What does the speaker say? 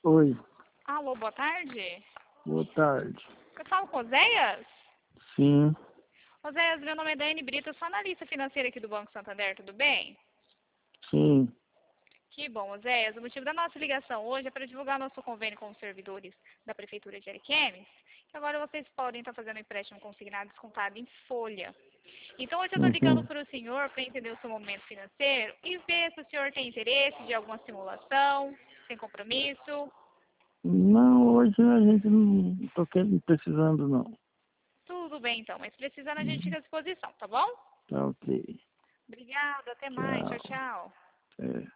Oi, Alô, boa tarde. boa tarde. Eu falo com o Zéias? Sim, Zéias, meu nome é Daiane Brito, eu sou analista financeira aqui do Banco Santander, tudo bem? sim. Que bom, Zéias. O motivo da nossa ligação hoje é para divulgar nosso convênio com os servidores da Prefeitura de Ariquemes, que agora vocês podem estar fazendo empréstimo consignado descontado em folha. Então hoje eu estou ligando Uhum. para o senhor para entender o seu momento financeiro e ver se o senhor tem interesse de alguma simulação, sem compromisso. Não, hoje a gente não tô precisando não. Tudo bem então, mas precisando a gente Uhum. fica à disposição, tá bom? Tá ok. Obrigada, até mais. Tchau, Tchau. tchau. É.